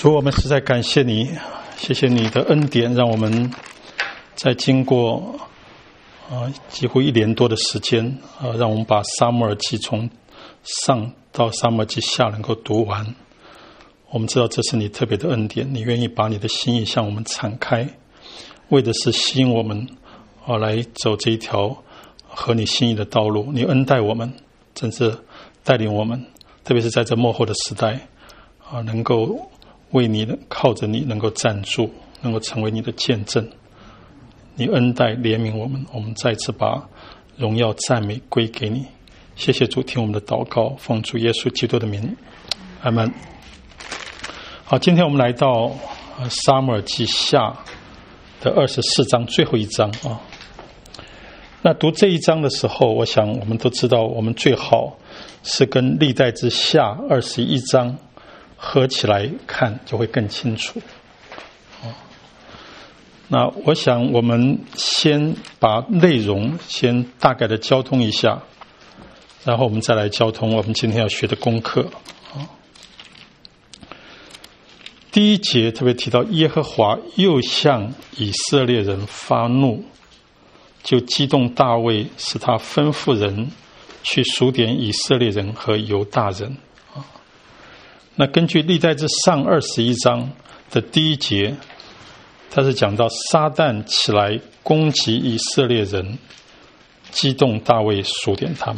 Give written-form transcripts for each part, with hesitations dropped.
主，我们实在感谢你，谢谢你的恩典，让我们在经过几乎1年多的时间让我们把撒母耳记从上到撒母耳记下能够读完。我们知道这是你特别的恩典，你愿意把你的心意向我们敞开，为的是吸引我们来走这一条合你心意的道路。你恩待我们，真是带领我们，特别是在这末后的时代能够为你靠着你能够站住，能够成为你的见证。你恩待怜悯我们，我们再次把荣耀赞美归给你。谢谢主，听我们的祷告，奉主耶稣基督的名，阿们。好，今天我们来到撒母耳记下的24章最后一章那读这一章的时候，我想我们都知道，我们最好是跟历代志下21章合起来看，就会更清楚。那我想我们先把内容先大概的交通一下，然后我们再来交通我们今天要学的功课。第一节特别提到，耶和华又向以色列人发怒，就激动大卫，使他吩咐人去数点以色列人和犹大人。那根据历代志上21章的第一节，他是讲到撒旦起来攻击以色列人，激动大卫数点他们。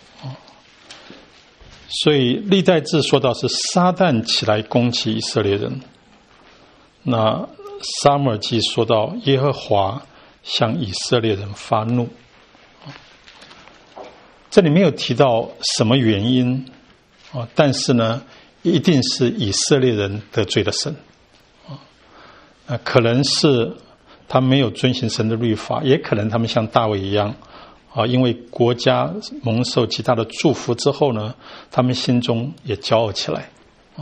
所以历代志说到是撒旦起来攻击以色列人，那撒母耳记说到耶和华向以色列人发怒。这里没有提到什么原因但是呢一定是以色列人得罪了神可能是他没有遵行神的律法，也可能他们像大卫一样因为国家蒙受极大的祝福之后呢，他们心中也骄傲起来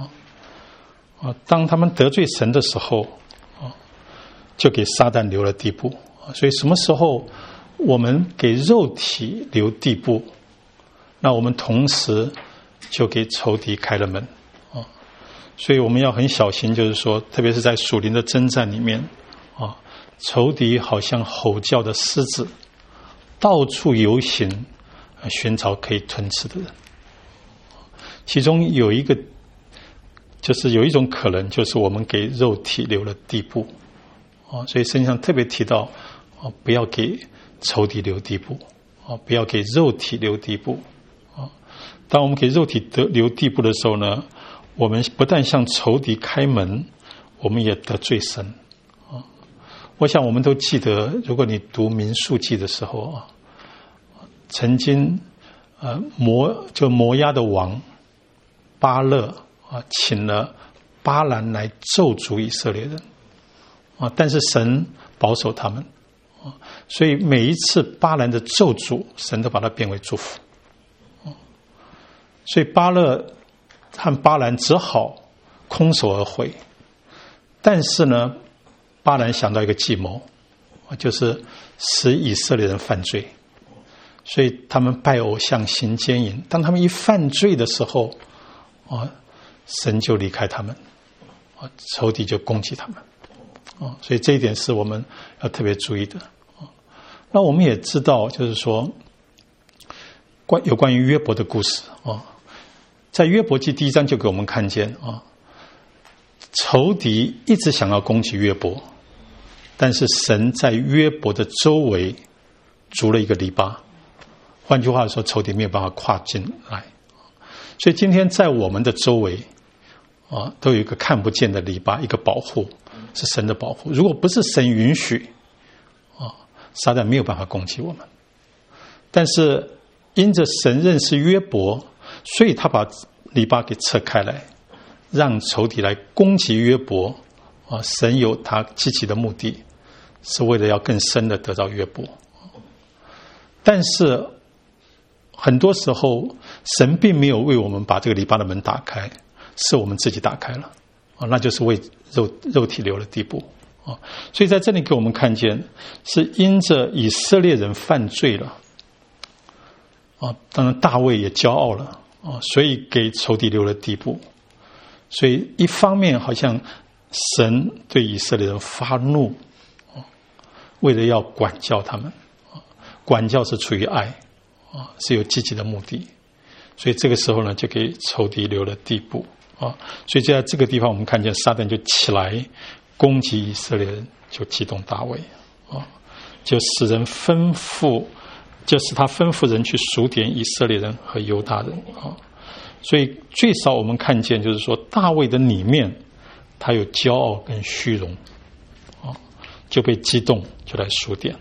当他们得罪神的时候就给撒旦留了地步。所以什么时候我们给肉体留地步，那我们同时就给仇敌开了门所以我们要很小心，就是说特别是在属灵的征战里面仇敌好像吼叫的狮子，到处游行寻找可以吞吃的人。其中有一个就是有一种可能，就是我们给肉体留了地步所以圣经上特别提到不要给仇敌留地步不要给肉体留地步当我们给肉体留地步的时候呢，我们不但向仇敌开门，我们也得罪神我想我们都记得，如果你读民数记的时候曾经摩押的王巴勒请了巴兰来咒诅以色列人但是神保守他们所以每一次巴兰的咒诅，神都把它变为祝福所以巴勒和巴兰只好空手而回。但是呢，巴兰想到一个计谋，就是使以色列人犯罪，所以他们拜偶像行奸淫。当他们一犯罪的时候神就离开他们仇敌就攻击他们所以这一点是我们要特别注意的那我们也知道，就是说有关于约伯的故事在约伯记第1章就给我们看见仇敌一直想要攻击约伯，但是神在约伯的周围筑了一个篱笆，换句话说，仇敌没有办法跨进来。所以今天在我们的周围都有一个看不见的篱笆，一个保护，是神的保护。如果不是神允许撒旦没有办法攻击我们。但是因着神认识约伯，所以他把篱笆给撤开来，让仇敌来攻击约伯神有他积极的目的，是为了要更深的得到约伯。但是很多时候神并没有为我们把这个篱笆的门打开，是我们自己打开了那就是为肉体留了地步所以在这里给我们看见，是因着以色列人犯罪了当然大卫也骄傲了所以给仇敌留了地步。 所以一方面好像神对以色列人发怒，为了要管教他们，管教是出于爱，是有积极的目的，所以这个时候呢，就给仇敌留了地步啊。所以就在这个地方，我们看见撒旦就起来攻击以色列人，就激动大卫啊，就使他吩咐人去数点以色列人和犹大人啊。所以最少我们看见，就是说大卫的里面，他有骄傲跟虚荣啊，就被激动，就来数点。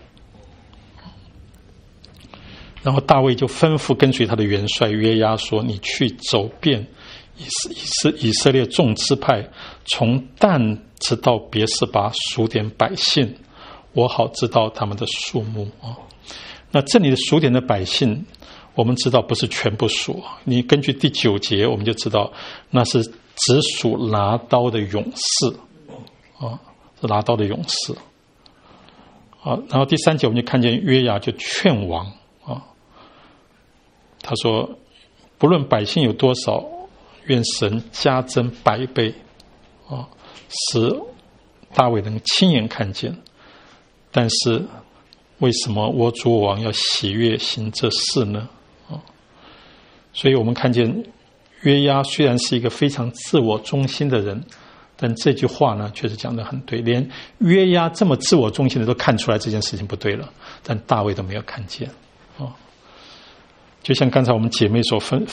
然后大卫就吩咐跟随他的元帅约押说：“你去走遍以色列众支派，从但直到别是巴，数点百姓，我好知道他们的数目啊。”那这里的数点的百姓，我们知道不是全部数，你根据第9节，我们就知道那是只数拿刀的勇士啊，是拿刀的勇士啊。然后第3节我们就看见约押就劝王啊，他说：“不论百姓有多少，愿神加增100倍啊，使大卫能亲眼看见。但是为什么我主王要喜悦行这事呢？”所以我们看见约押虽然是一个非常自我中心的人，但这句话呢确实讲得很对，连约押这么自我中心的都看出来这件事情不对了，但大卫都没有看见啊。就像刚才我们姐妹所分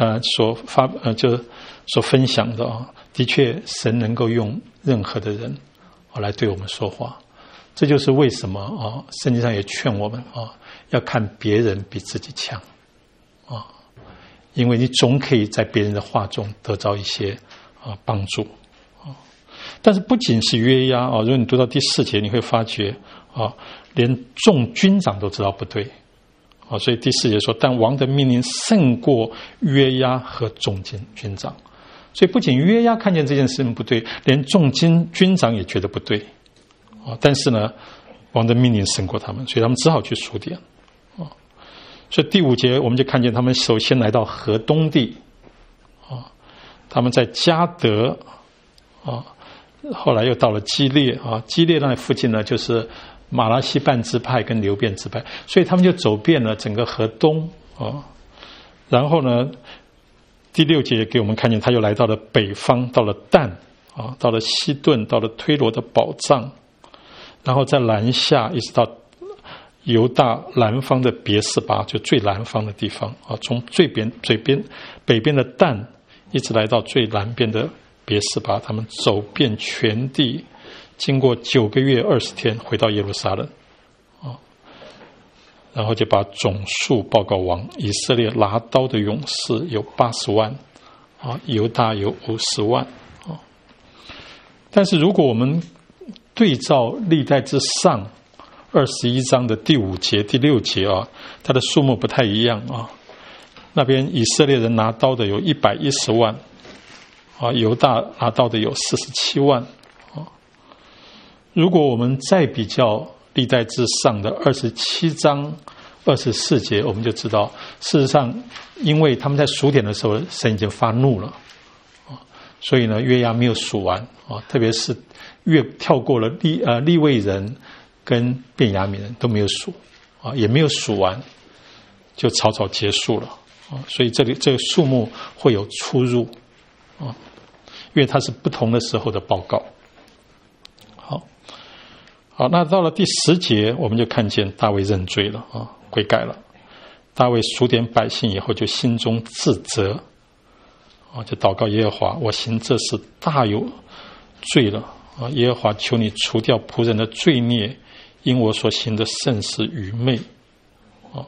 享的啊，的确神能够用任何的人来对我们说话，这就是为什么啊，圣经上也劝我们啊，要看别人比自己强啊，因为你总可以在别人的话中得到一些帮助啊。但是不仅是约押啊，如果你读到第4节，你会发觉啊，连众军长都知道不对啊。所以第4节说：“但王的命令胜过约押和众军长。”所以不仅约押看见这件事情不对，连众军长也觉得不对啊。但是呢，王的命令胜过他们，所以他们只好去数点啊。所以第5节我们就看见他们首先来到河东地啊，他们在迦得啊，后来又到了基列啊，基列那附近呢就是马拉西半支派跟流便支派，所以他们就走遍了整个河东啊。然后呢，第6节给我们看见他又来到了北方，到了但啊，到了西顿，到了推罗的宝藏，然后在南下一直到犹大南方的别是巴，就最南方的地方啊，从北边的但一直来到最南边的别是巴，他们走遍全地，经过9个月20天，回到耶路撒冷啊，然后就把总数报告王。以色列拿刀的勇士有80万啊，犹大有50万啊。但是如果我们对照历代之上21章的第5节、第6节啊，它的数目不太一样啊。那边以色列人拿刀的有110万啊，犹大拿刀的有47万啊。如果我们再比较历代之上的27章24节，我们就知道，事实上，因为他们在数点的时候，神已经发怒了啊，所以呢，约押没有数完啊，特别是跳过了利未人跟便雅悯人都没有数啊，也没有数完，就草草结束了啊。所以这个数目会有出入啊，因为它是不同的时候的报告。好，那到了第10节，我们就看见大卫认罪了啊，悔改了。大卫数点百姓以后，就心中自责啊，就祷告耶和华：“我行这事大有罪了啊！耶和华，求你除掉仆人的罪孽，因我所行的甚是愚昧啊！”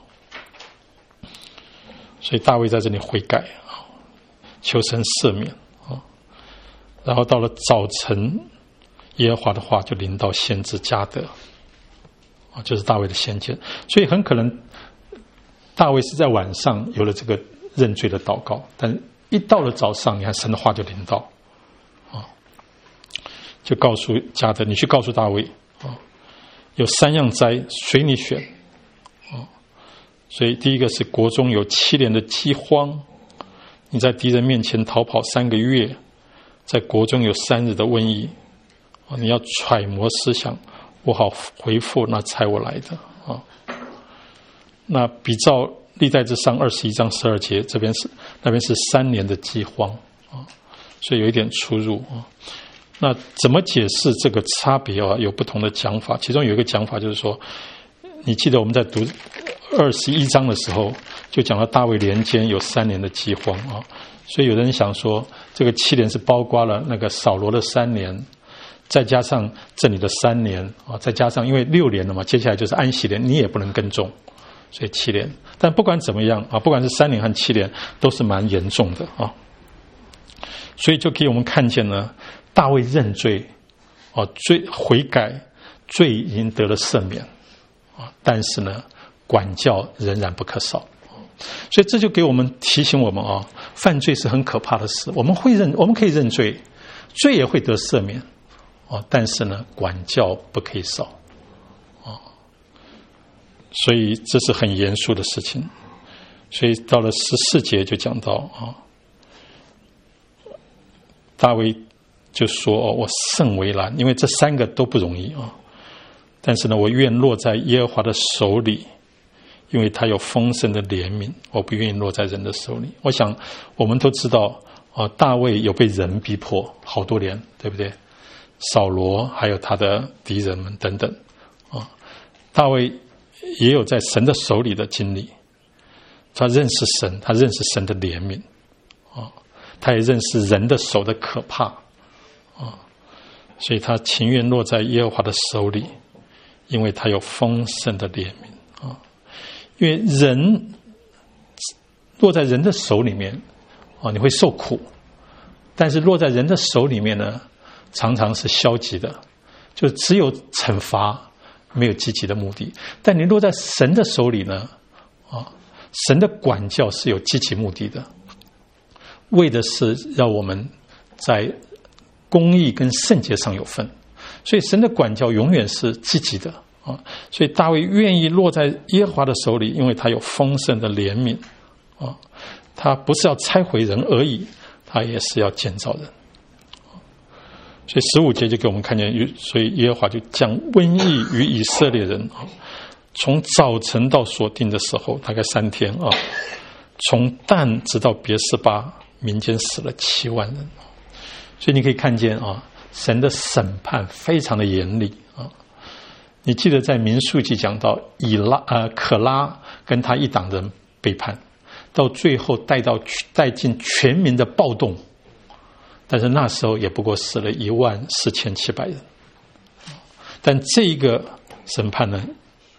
所以大卫在这里悔改啊，求神赦免啊。然后到了早晨，耶和华的话就临到先知迦得啊，就是大卫的先见。所以很可能大卫是在晚上有了这个认罪的祷告，但一到了早上，你看神的话就临到啊，就告诉迦得：“你去告诉大卫啊，有3样灾随你选啊。”所以第一个是国中有7年的饥荒，你在敌人面前逃跑3个月， 在国中有3日的瘟疫，你要揣摩思想，我好回复那差我来的啊。那比照历代志上21章12节，那边是3年的饥荒啊，所以有一点出入啊。那怎么解释这个差别啊？有不同的讲法，其中有一个讲法就是说，你记得我们在读21章的时候，就讲到大卫年间有3年的饥荒啊，所以有人想说，这个7年是包括了那个扫罗的3年，再加上这里的3年啊，再加上因为6年了嘛，接下来就是安息年，你也不能耕种，所以7年。但不管怎么样啊，不管是3年和7年，都是蛮严重的啊。所以就给我们看见呢，大卫认罪啊，悔改，罪已经得了赦免啊，但是呢，管教仍然不可少。所以这就给我们提醒我们啊，犯罪是很可怕的事。我们可以认罪，罪也会得赦免啊，但是呢，管教不可以少啊。所以这是很严肃的事情。所以到了14节就讲到啊，大卫就说我甚为难，因为这3个都不容易啊。但是呢，我愿落在耶和华的手里，因为他有丰盛的怜悯，我不愿意落在人的手里。我想我们都知道啊，大卫有被人逼迫好多年，对不对？扫罗还有他的敌人们等等啊，大卫也有在神的手里的经历。他认识神，他认识神的怜悯啊，他也认识人的手的可怕啊，所以他情愿落在耶和华的手里，因为他有丰盛的怜悯啊。因为人落在人的手里面啊，你会受苦，但是落在人的手里面呢，常常是消极的，就只有惩罚，没有积极的目的。但你落在神的手里呢，啊，神的管教是有积极目的的，为的是让我们在公义跟圣洁上有份。所以神的管教永远是积极的啊。所以大卫愿意落在耶和华的手里，因为他有丰盛的怜悯啊。他不是要拆毁人而已，他也是要建造人。所以15节就给我们看见，所以耶和华就降瘟疫于以色列人啊。从早晨到所定的时候，大概3天啊，从但直到别是巴，民间死了7万人。所以你可以看见啊，神的审判非常的严厉啊。你记得在民数记讲到可拉跟他一党人背叛，到最后带进全民的暴动，但是那时候也不过死了14700人，但这一个审判呢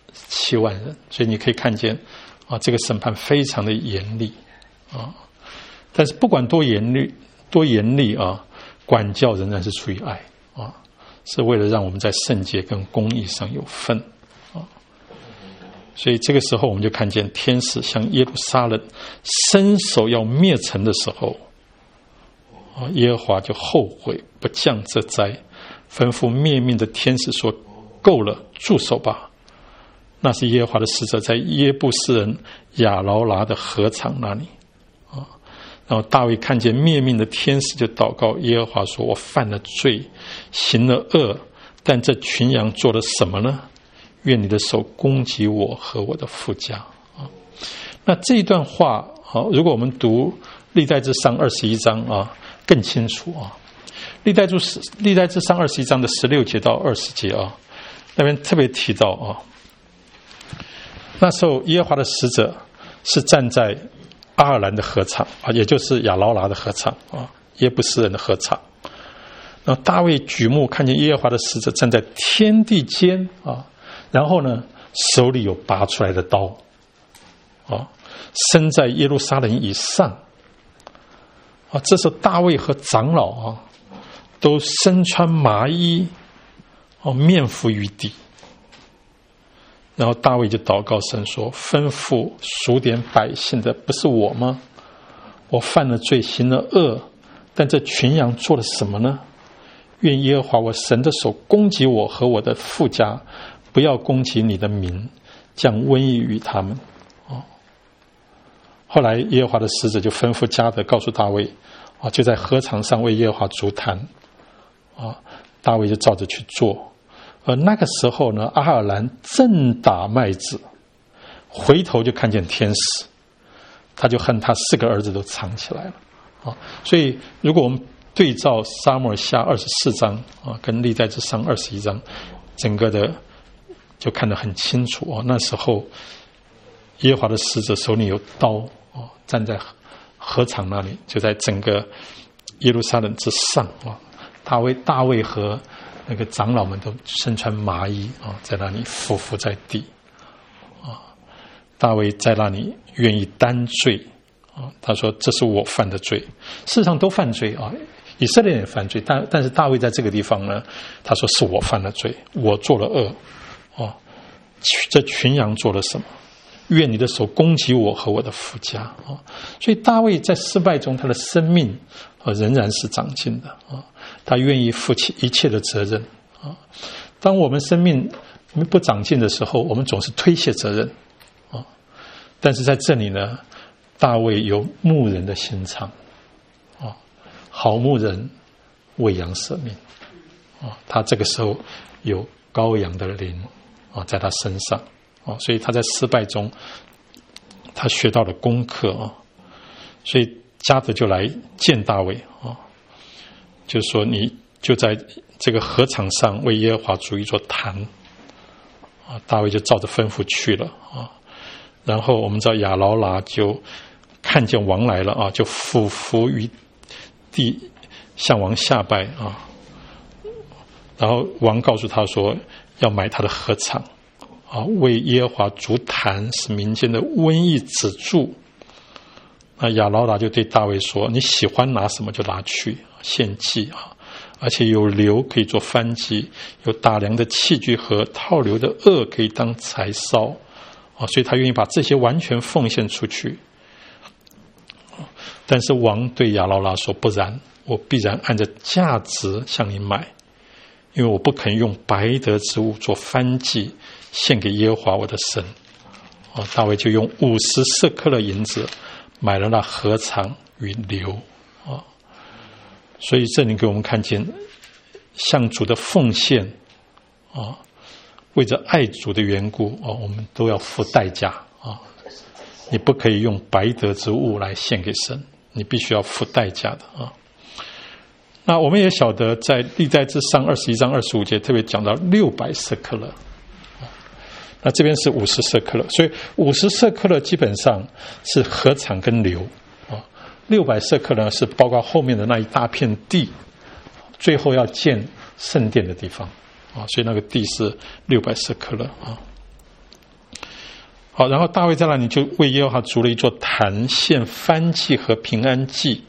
7万人，所以你可以看见啊，这个审判非常的严厉啊。但是不管多严厉啊，管教仍然是出于爱啊，是为了让我们在圣洁跟公义上有份啊。所以这个时候我们就看见天使向耶路撒冷伸手要灭城的时候啊，耶和华就后悔不降这灾，吩咐灭命的天使说：够了，住手吧。那是耶和华的使者在耶布斯人亚劳拿的禾场那里啊。然后大卫看见灭命的天使，就祷告耶和华说：我犯了罪，行了恶，但这群羊做了什么呢？愿你的手攻击我和我的父家啊。那这一段话啊，如果我们读历代志上21章啊，更清楚啊。历代志上21章的16节到20节啊，那边特别提到啊，那时候耶和华的使者是站在阿尔兰的禾场啊，也就是亚劳拿的禾场啊，耶布斯人的禾场。然后大卫举目看见耶和华的使者站在天地间啊，然后呢手里有拔出来的刀啊，身在耶路撒冷以上啊。这时候大卫和长老啊都身穿麻衣哦，面伏于地。然后大卫就祷告神说：吩咐数点百姓的不是我吗？我犯了罪，行了恶，但这群羊做了什么呢？愿耶和华我神的手攻击我和我的父家，不要攻击你的民，降瘟疫于他们。后来耶和华的使者就吩咐加得告诉大卫就在禾场上为耶和华筑坛大卫就照着去做。而那个时候呢，阿尔兰正打麦子，回头就看见天使，他就和他4个儿子都藏起来了所以如果我们对照撒母耳下24章跟历代志上21章，整个的就看得很清楚那时候耶和华的使者手里有刀站在禾场那里，就在整个耶路撒冷之上大卫和那个长老们都身穿麻衣在那里匍匐在地大卫在那里愿意担罪他说这是我犯的罪。事实上都犯罪以色列人也犯罪，但是大卫在这个地方呢，他说是我犯了罪，我做了恶这群羊做了什么？愿你的手攻击我和我的父家所以大卫在失败中，他的生命仍然是长进的他愿意负起一切的责任当我们生命不长进的时候，我们总是推卸责任但是在这里呢，大卫有牧人的心肠好牧人为羊舍命他这个时候有羔羊的灵在他身上所以他在失败中他学到了功课所以迦得就来见大卫就是说你就在这个禾场上为耶和华筑一座坛大卫就照着吩咐去了然后我们知道亚劳拉就看见王来了就俯伏于地向王下拜然后王告诉他说要买他的禾场为耶和华筑坛，使民间的瘟疫止住。那亚劳拉就对大卫说：“你喜欢拿什么就拿去献祭而且有硫可以做燔祭，有打粮的器具和套硫的轭可以当柴烧所以他愿意把这些完全奉献出去。但是王对亚劳拉说：不然，我必然按着价值向你买，因为我不肯用白得之物做燔祭献给耶和华我的神。大卫就用50舍客勒银子买了那禾场与牛所以这里给我们看见向主的奉献为着爱主的缘故我们都要付代价你不可以用白得之物来献给神，你必须要付代价的那我们也晓得在历代志上21章25节特别讲到600舍客勒那这边是50舍客勒，所以50舍客勒基本上是禾场跟牛600舍客勒是包括后面的那一大片地，最后要建圣殿的地方所以那个地是600舍客勒好，然后大卫在那里就为耶和华筑了一座坛，献燔祭和平安祭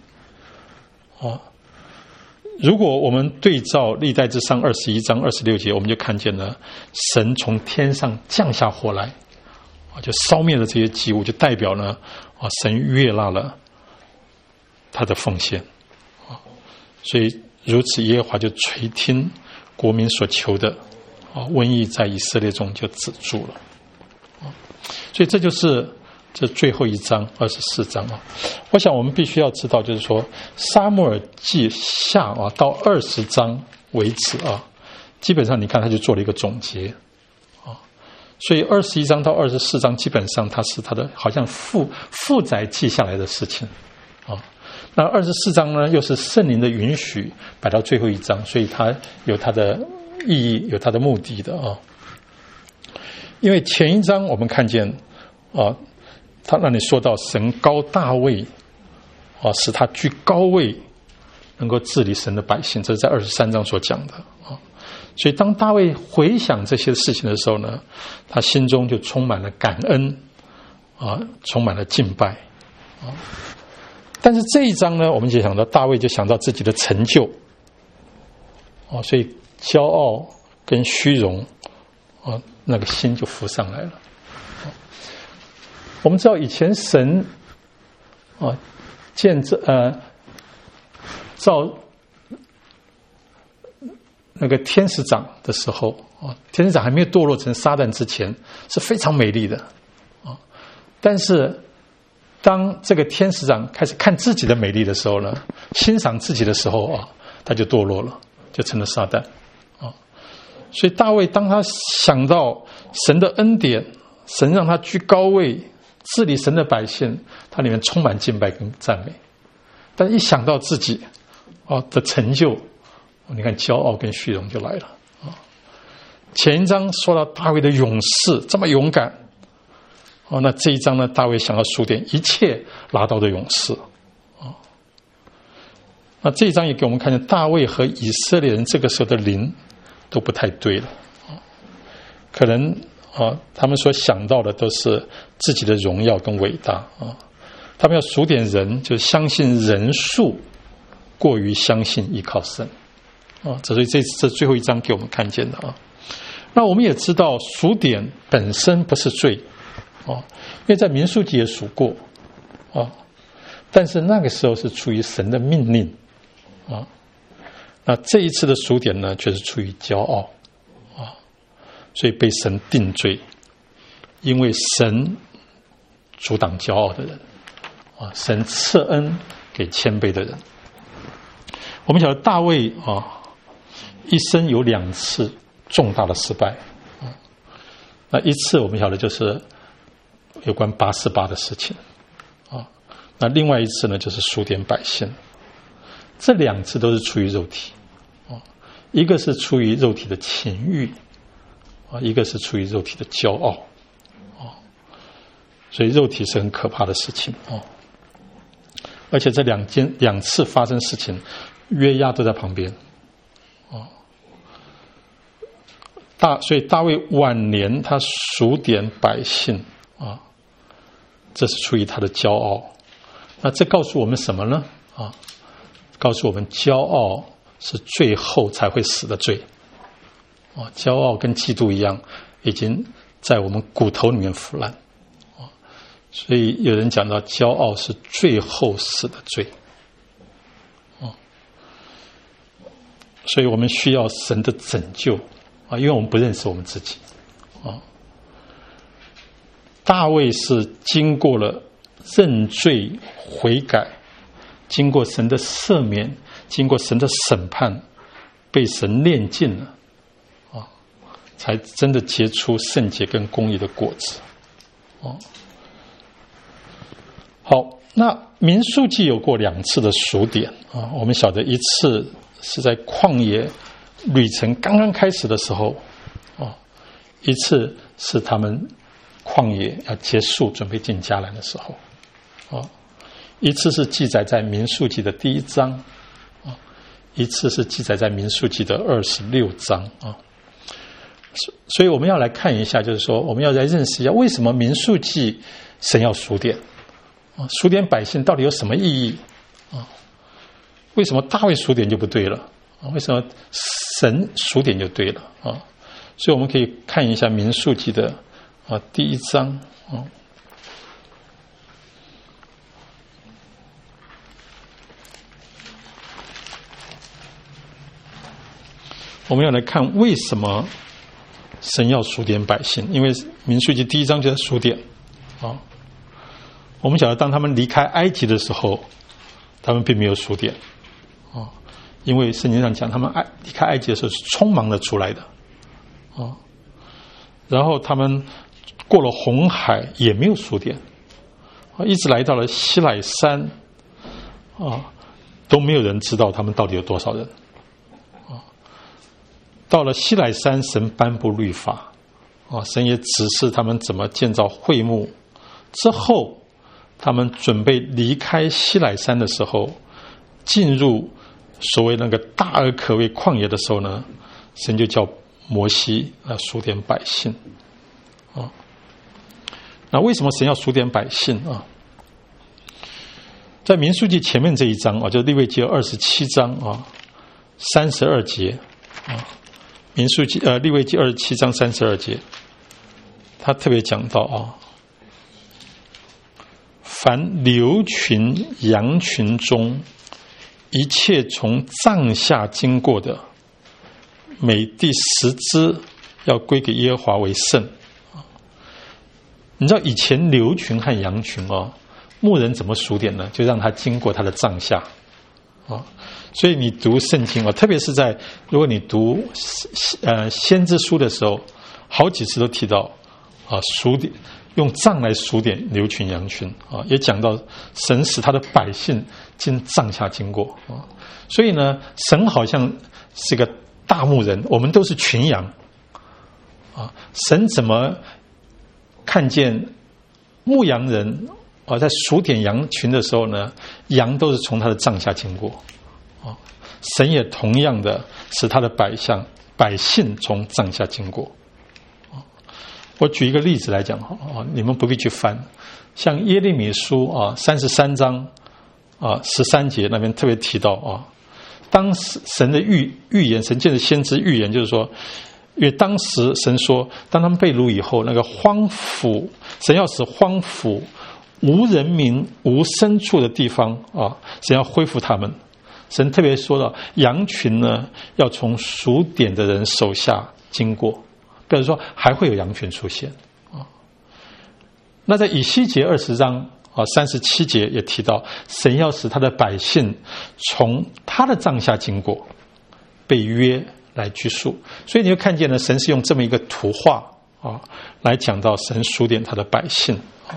如果我们对照历代志上21章26节，我们就看见了神从天上降下火来就烧灭了这些祭物，就代表呢神悦纳了他的奉献所以如此耶和华就垂听国民所求的瘟疫在以色列中就止住了所以这就是这最后一章24章我想我们必须要知道，就是说撒母耳记下到20章为止基本上你看他就做了一个总结所以21章到24章基本上它是他的好像负载记下来的事情那24章呢又是圣灵的允许摆到最后一章，所以它有它的意义，有它的目的的因为前一章我们看见他那里说到神膏大卫使他居高位，能够治理神的百姓，这是在23章所讲的所以当大卫回想这些事情的时候呢，他心中就充满了感恩充满了敬拜但是这一章呢，我们就想到大卫就想到自己的成就所以骄傲跟虚荣那个心就浮上来了我们知道以前神造那个天使长的时候天使长还没有堕落成撒旦之前是非常美丽的但是当这个天使长开始看自己的美丽的时候呢，欣赏自己的时候啊，他就堕落了，就成了撒旦啊。所以大卫当他想到神的恩典，神让他居高位，治理神的百姓，他里面充满敬拜跟赞美。但一想到自己的成就，你看骄傲跟虚荣就来了啊。前一章说到大卫的勇士这么勇敢，那这一章呢，大卫想要数点一切拿刀的勇士啊。那这一章也给我们看见大卫和以色列人这个时候的灵都不太对了啊，可能他们所想到的都是自己的荣耀跟伟大啊。他们要数点人，就相信人数过于相信依靠神啊。所以这最后一章给我们看见的啊。那我们也知道数点本身不是罪啊，因为在民数记也数过啊，但是那个时候是出于神的命令啊。那这一次的数点呢，却是出于骄傲啊，所以被神定罪，因为神阻挡骄傲的人啊，神赐恩给谦卑的人。我们晓得大卫一生有2次重大的失败啊。那一次我们晓得就是有关88的事情啊，那另外一次呢就是数点百姓。这2次都是出于肉体啊，一个是出于肉体的情欲啊，一个是出于肉体的骄傲啊。所以肉体是很可怕的事情啊。而且这2次发生事情，约押都在旁边啊。所以大卫晚年他数点百姓啊，这是出于他的骄傲。那这告诉我们什么呢？啊，告诉我们骄傲是最后才会死的罪啊。骄傲跟嫉妒一样，已经在我们骨头里面腐烂啊。所以有人讲到骄傲是最后死的罪啊。所以我们需要神的拯救啊，因为我们不认识我们自己啊。大卫是经过了认罪悔改，经过神的赦免，经过神的审判，被神炼尽了啊，才真的结出圣洁跟公义的果子啊。好，那民数记有过2次的数点啊，我们晓得一次是在旷野旅程刚刚开始的时候啊，一次是他们旷野要结束准备进迦南的时候啊，一次是记载在民数记的第1章啊，一次是记载在民数记的26章啊。所以我们要来看一下，就是说我们要来认识一下为什么民数记神要数点啊，数点百姓到底有什么意义啊？为什么大卫数点就不对了啊？为什么神数点就对了啊？所以我们可以看一下民数记的第1章啊。我们要来看为什么神要数点百姓，因为民数记第1章就在数点啊。我们晓得当他们离开埃及的时候，他们并没有数点啊，因为圣经上讲他们离开埃及的时候是匆忙的出来的啊。然后他们过了红海也没有数点啊，一直来到了西乃山啊，都没有人知道他们到底有多少人啊。到了西乃山，神颁布律法啊，神也指示他们怎么建造会幕。之后他们准备离开西乃山的时候，进入所谓那个大而可畏旷野的时候呢，神就叫摩西数点百姓啊。那为什么神要数点百姓啊？在民数记前面这一章啊，就是利未记27章啊32节啊，民数记利未记27章32节，他特别讲到啊，凡牛群羊群中一切从帐下经过的，每第10只要归给耶和华为圣。你知道以前牛群和羊群牧人怎么数点呢？就让他经过他的帐下所以你读圣经特别是如果你读先知书的时候，好几次都提到数点，用杖来数点牛群羊群也讲到神使他的百姓经帐下经过所以呢，神好像是个大牧人，我们都是群羊神怎么看见牧羊人在数点羊群的时候呢，羊都是从他的帐下经过神也同样的使他的百姓从帐下经过我举一个例子来讲你们不必去翻，像耶利米书33章13节那边特别提到当时神的预言，神借着先知预言，就是说，因为当时神说，当他们被掳以后，那个荒芜，神要使荒芜无人民无牲畜的地方神要恢复他们。神特别说到羊群呢要从数点的人手下经过，比如说还会有羊群出现那在以西结20章37节也提到，神要使他的百姓从他的帐下经过，被约来居住。所以你会看见呢，神是用这么一个图画来讲到神数点他的百姓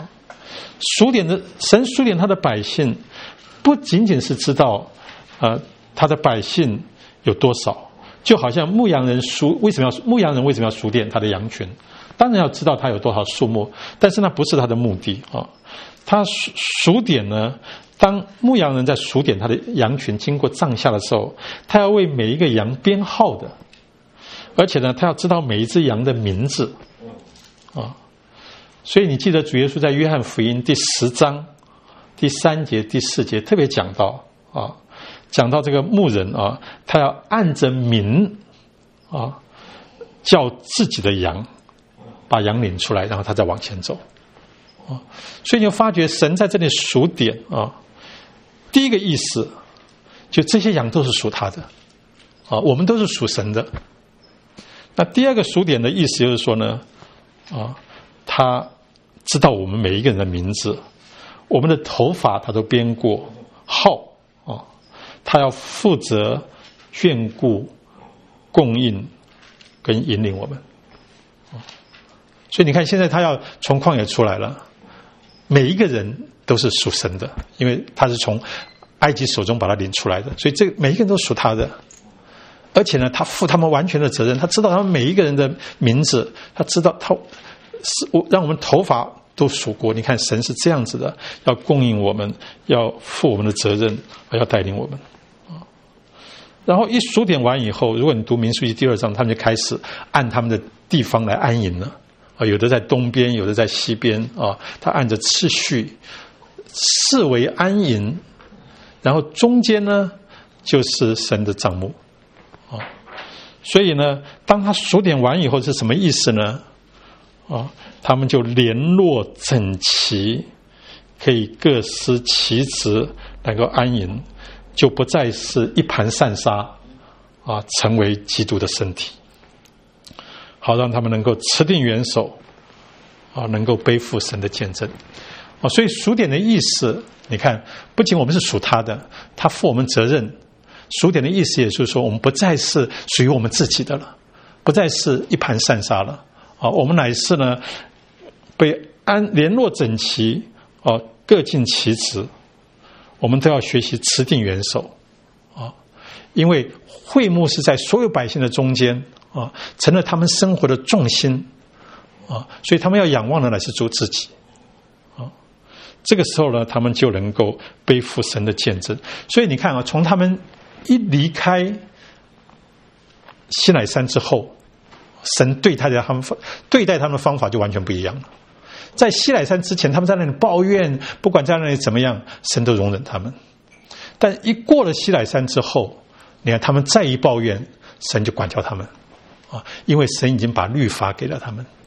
神数点他的百姓，不仅仅是知道他的百姓有多少，就好像牧羊人为什么要数点他的羊群？当然要知道他有多少数目，但是那不是他的目的他数点呢，当牧羊人在数点他的羊群经过帐下的时候，他要为每一个羊编号的，而且呢，他要知道每一只羊的名字所以你记得主耶稣在约翰福音第10章第3节第4节特别讲到这个牧人他要按着名叫自己的羊，把羊领出来，然后他再往前走所以你就发觉神在这里数点第一个意思就这些羊都是属他的我们都是属神的。那第二个数点的意思就是说呢他知道我们每一个人的名字，我们的头发他都编过号他要负责眷顾供应跟引领我们所以你看现在他要从旷野出来了，每一个人都是属神的，因为他是从埃及手中把他领出来的，所以每一个人都属他的。而且呢，他负他们完全的责任，他知道他们每一个人的名字，他知道他是让我们头发都数过。你看神是这样子的，要供应我们，要负我们的责任，要带领我们然后一数点完以后，如果你读民数记第2章，他们就开始按他们的地方来安营了有的在东边，有的在西边他按着次序视为安营，然后中间呢就是神的帐幕所以呢，当他数点完以后是什么意思呢他们就联络整齐，可以各司其职，能够安营，就不再是一盘散沙成为基督的身体，好让他们能够持定元首能够背负神的见证所以数点的意思，你看不仅我们是属他的，他负我们责任。数点的意思也就是说，我们不再是属于我们自己的了，不再是一盘散沙了我们乃是呢被联络整齐各尽其职，我们都要学习持定元首因为会幕是在所有百姓的中间成了他们生活的重心所以他们要仰望的乃是主自己这个时候呢，他们就能够背负神的见证。所以你看从他们一离开西乃山之后，神对待他们的方法就完全不一样了。在西乃山之前，他们在那里抱怨，不管在那里怎么样，神都容忍他们。但一过了西乃山之后，你看他们再一抱怨，神就管教他们因为神已经把律法给了他们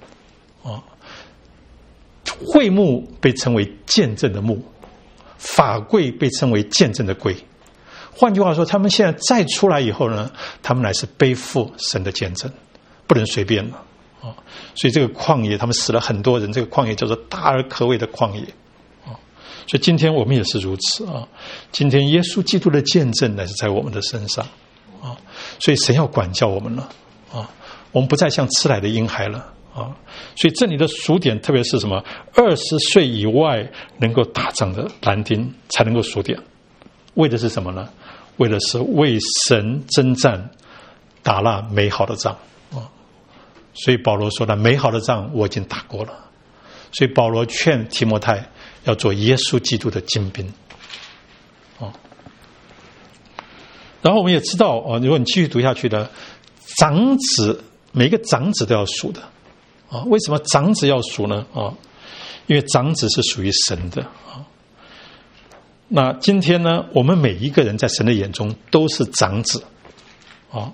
会幕被称为见证的幕，法柜被称为见证的柜。换句话说，他们现在再出来以后呢，他们乃是背负神的见证，不能随便了所以这个旷野他们死了很多人，这个旷野叫做大而可畏的旷野所以今天我们也是如此啊。今天耶稣基督的见证乃是在我们的身上啊，所以神要管教我们了啊，我们不再像吃奶的婴孩了啊。所以这里的数点，特别是什么20岁以外能够打仗的男丁才能够数点，为的是什么呢？为的是为神征战，打那美好的仗啊。所以保罗说的美好的仗我已经打过了。所以保罗劝提摩太要做耶稣基督的精兵啊。然后我们也知道啊，如果你继续读下去的，长子每个长子都要数的啊。为什么长子要数呢？啊，因为长子是属于神的啊。那今天呢，我们每一个人在神的眼中都是长子啊，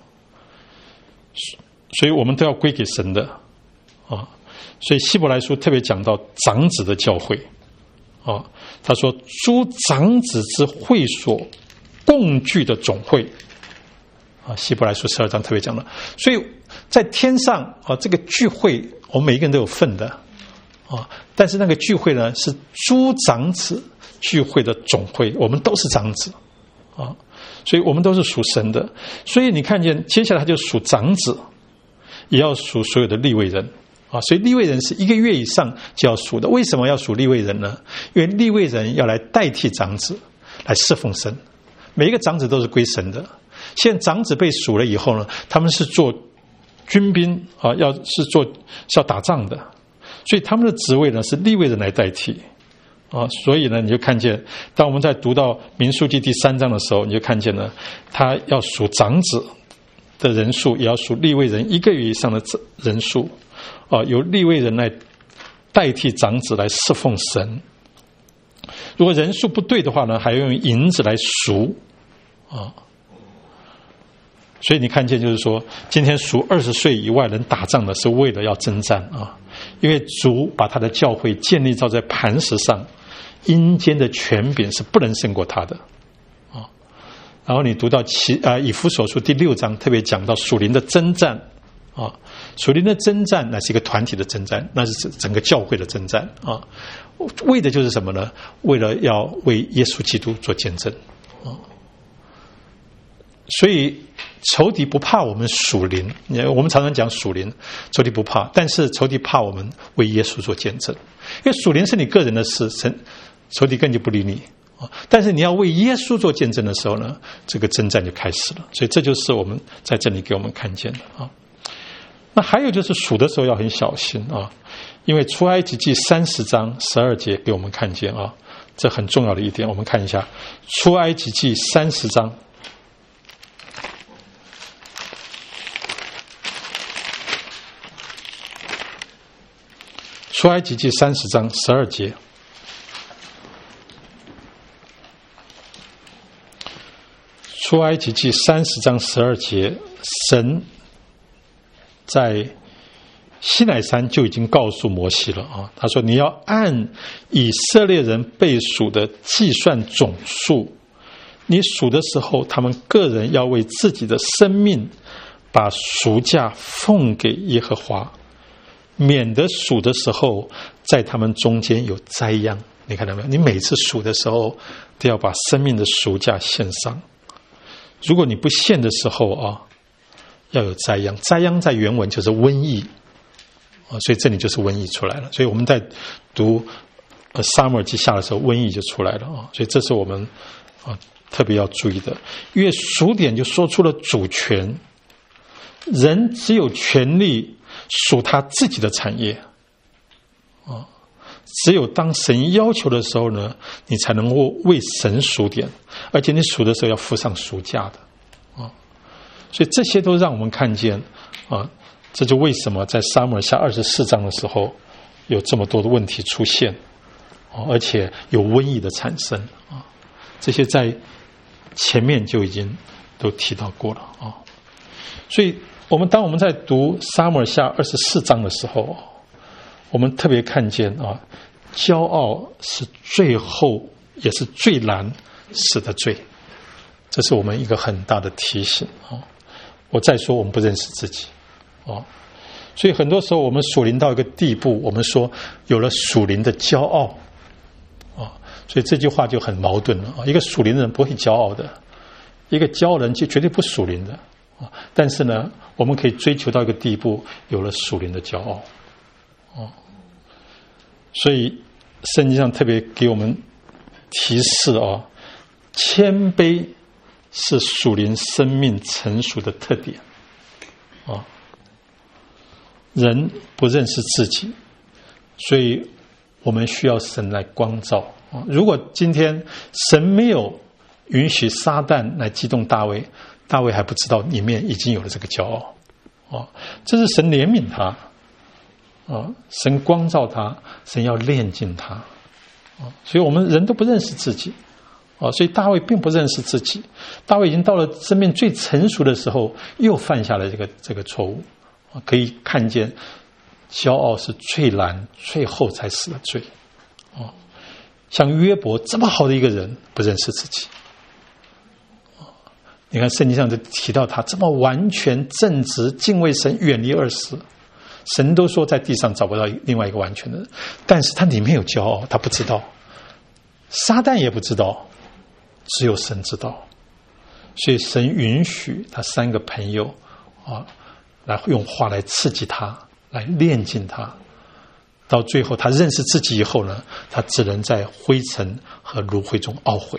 所以我们都要归给神的啊。所以希伯来书特别讲到长子的教会啊，他说诸长子之会所共聚的总会啊，希伯来书12章特别讲了。所以在天上啊，这个聚会我们每一个人都有份的啊，但是那个聚会呢是诸长子聚会的总会，我们都是长子啊，所以我们都是属神的。所以你看见接下来他就属长子，也要属所有的利未人啊，所以利未人是1个月以上就要属的。为什么要属利未人呢？因为利未人要来代替长子来侍奉神，每一个长子都是归神的。现在长子被属了以后呢，他们是做军兵啊，是要打仗的，所以他们的职位呢是利未人来代替啊。所以呢，你就看见，当我们在读到民数记第3章的时候，你就看见了，他要属长子的人数，也要属利未人1个月以上的人数啊，由利未人来代替长子来侍奉神。如果人数不对的话呢，还要用银子来赎啊。所以你看见就是说，今天属20岁以外能打仗的是为了要征战啊，因为主把他的教会建立造在磐石上，阴间的权柄是不能胜过他的啊。然后你读到以弗所书第6章特别讲到属灵的征战啊，属灵的征战那是一个团体的征战，那是整个教会的征战啊，为的就是什么呢？为了要为耶稣基督做见证啊。所以仇敌不怕我们属灵，我们常常讲属灵，仇敌不怕，但是仇敌怕我们为耶稣做见证，因为属灵是你个人的事，仇敌根本就不理你啊。但是你要为耶稣做见证的时候呢，这个征战就开始了。所以这就是我们在这里给我们看见的啊。那还有就是数的时候要很小心啊，因为出埃及记30章12节给我们看见啊，这很重要的一点。我们看一下出埃及记30章。出埃及记30章12节，出埃及记30章12节，神在西乃山就已经告诉摩西了啊，他说你要按以色列人被数的计算总数，你数的时候，他们个人要为自己的生命把赎价奉给耶和华，免得数的时候在他们中间有灾殃。你看到没有？你每次数的时候都要把生命的赎价献上，如果你不献的时候啊，要有灾殃。灾殃在原文就是瘟疫啊，所以这里就是瘟疫出来了。所以我们在读撒母耳记下的时候，瘟疫就出来了啊。所以这是我们啊特别要注意的，因为数点就说出了主权，人只有权利属他自己的产业啊，只有当神要求的时候呢，你才能够为神数点，而且你数的时候要付上赎价的啊。所以这些都让我们看见啊，这就为什么在撒母耳下24章的时候有这么多的问题出现啊，而且有瘟疫的产生啊，这些在前面就已经都提到过了啊。所以当我们在读撒母耳下24章的时候，我们特别看见啊，骄傲是最后也是最难死的罪，这是我们一个很大的提醒啊。我再说，我们不认识自己啊，所以很多时候我们属灵到一个地步，我们说有了属灵的骄傲啊， 所以这句话就很矛盾了啊！一个属灵的人不会骄傲的，一个骄傲的人就绝对不属灵的啊！但是呢，我们可以追求到一个地步，有了属灵的骄傲啊！所以圣经上特别给我们提示啊，谦卑是属灵生命成熟的特点啊！人不认识自己，所以我们需要神来光照。如果今天神没有允许撒旦来激动大卫，大卫还不知道里面已经有了这个骄傲。这是神怜悯他，神光照他，神要炼净他。所以我们人都不认识自己，所以大卫并不认识自己。大卫已经到了生命最成熟的时候，又犯下了这个错误。可以看见骄傲是最难最后才死的罪。像约伯这么好的一个人不认识自己。你看圣经上就提到他这么完全正直敬畏神远离恶事，神都说在地上找不到另外一个完全的人，但是他里面有骄傲，他不知道，撒旦也不知道，只有神知道。所以神允许他3个朋友来用话来刺激他，来炼净他，到最后他认识自己以后呢，他只能在灰尘和炉灰中懊悔，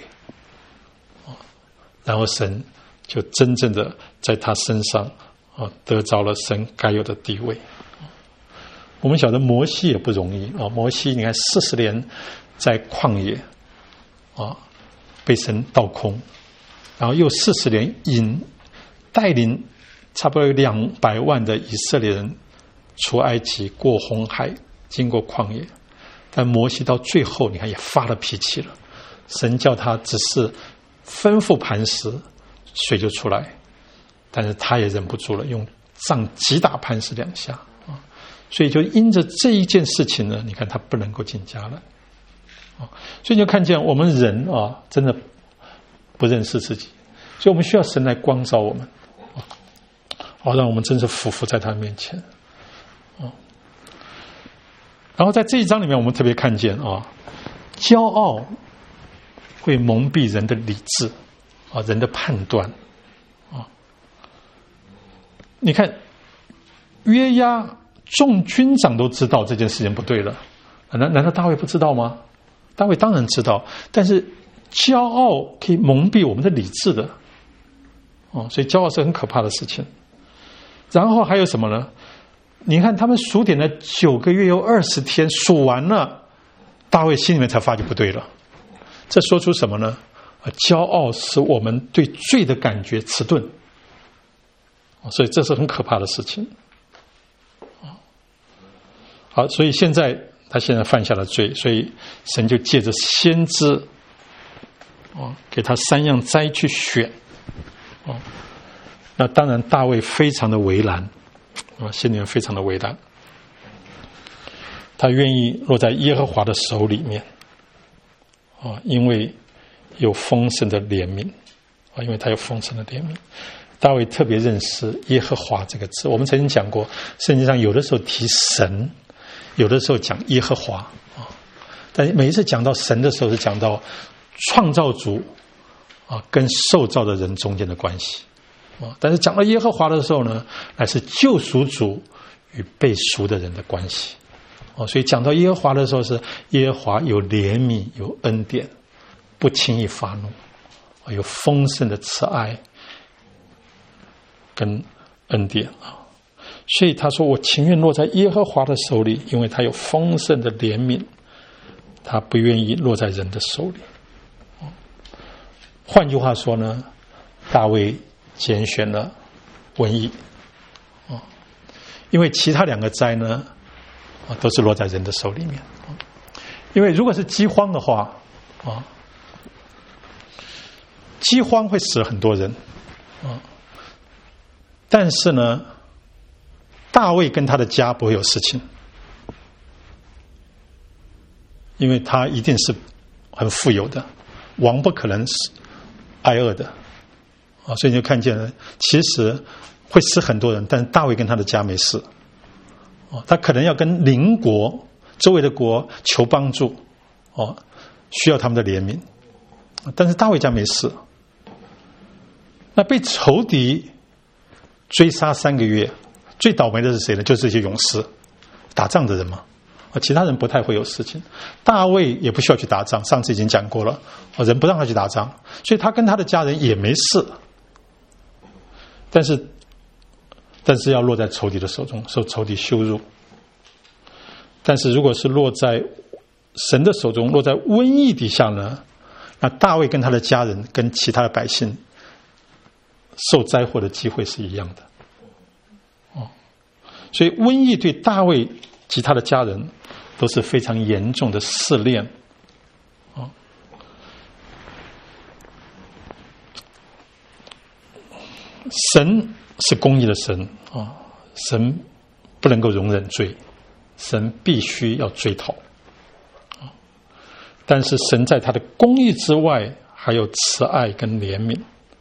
然后神就真正的在他身上得着了神该有的地位。我们晓得摩西也不容易摩西你看40年在旷野被神倒空，然后又40年带领差不多有200万的以色列人出埃及，过红海，经过旷野。但摩西到最后你看也发了脾气了，神叫他只是吩咐磐石，水就出来，但是他也忍不住了，用杖击打磐石2下所以就因着这一件事情呢，你看他不能够进迦南所以你就看见我们人真的不认识自己，所以我们需要神来光照我们让我们真是俯伏在他面前然后在这一章里面我们特别看见骄傲会蒙蔽人的理智人的判断你看约押众军长都知道这件事情不对了，难道大卫不知道吗？大卫当然知道，但是骄傲可以蒙蔽我们的理智的所以骄傲是很可怕的事情。然后还有什么呢？你看他们数点了9个月又20天，数完了，大卫心里面才发觉不对了。这说出什么呢？骄傲使我们对罪的感觉迟钝所以这是很可怕的事情好，所以他现在犯下了罪，所以神就借着先知给他3样灾去选那当然大卫非常的为难心里面非常的为难，他愿意落在耶和华的手里面因为有丰盛的怜悯因为他有丰盛的怜悯。大卫特别认识耶和华这个字，我们曾经讲过圣经上有的时候提神，有的时候讲耶和华但每一次讲到神的时候是讲到创造主跟受造的人中间的关系但是讲到耶和华的时候呢，乃是救赎主与被赎的人的关系所以讲到耶和华的时候是耶和华有怜悯有恩典，不轻易发怒有丰盛的慈爱跟恩典所以他说我情愿落在耶和华的手里，因为他有丰盛的怜悯，他不愿意落在人的手里换句话说呢，大卫拣选了瘟疫因为其他2个灾呢都是落在人的手里面因为如果是饥荒的话饥荒会死很多人但是呢大卫跟他的家不会有事情，因为他一定是很富有的，王不可能是挨饿的所以你就看见了其实会死很多人，但是大卫跟他的家没事他可能要跟邻国周围的国求帮助需要他们的怜悯。但是大卫家没事。那被仇敌追杀3个月，最倒霉的是谁呢？就是这些勇士，打仗的人嘛。其他人不太会有事情。大卫也不需要去打仗，上次已经讲过了，人不让他去打仗，所以他跟他的家人也没事。但是要落在仇敌的手中，受仇敌羞辱。但是如果是落在神的手中，落在瘟疫底下呢，那大卫跟他的家人跟其他的百姓受灾祸的机会是一样的。所以瘟疫对大卫及他的家人都是非常严重的试炼。神是公义的神，神不能够容忍罪，神必须要追讨。但是神在他的公义之外还有慈爱跟怜悯。